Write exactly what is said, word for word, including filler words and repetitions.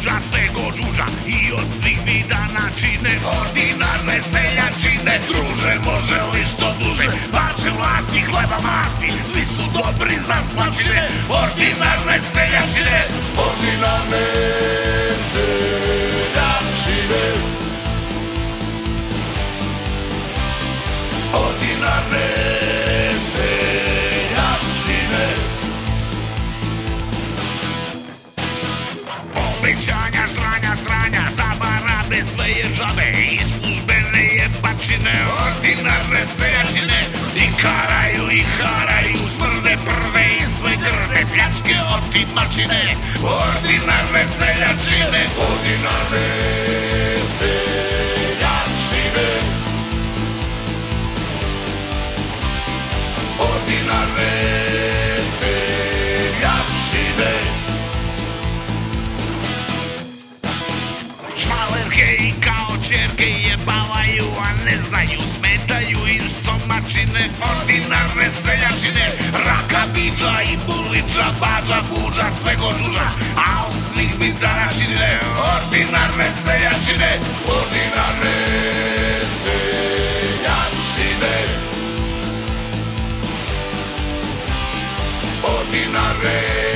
buđa, svego džuđa i od svih vida načine ordinarne seljačine. Druže, može li što duže, bače vlasti, hleba masni, svi su dobri za splačine. Ordinarne seljačine, ordinarne seljačine, ordinarne seljačine. Obećanja, ždranya, sranja, zabarade, sve je žabe i službene jebačine. Ordinarne seljačine i karaju i haraju, smrde prve i sve grde, pljačke otimačine. Ordinarne seljačine, ordinarne seljačine, ordinarne seljačine. Šmalerke i kao čerke jebavaju, a ne znaju, smetaju im stomačine. Ordinarne seljačine, rakabiđa i buliđa, bađa, buđa, svego žuža, a od svih vidaračine. Ordinarne seljačine, ordinarne seljačine, ordinarne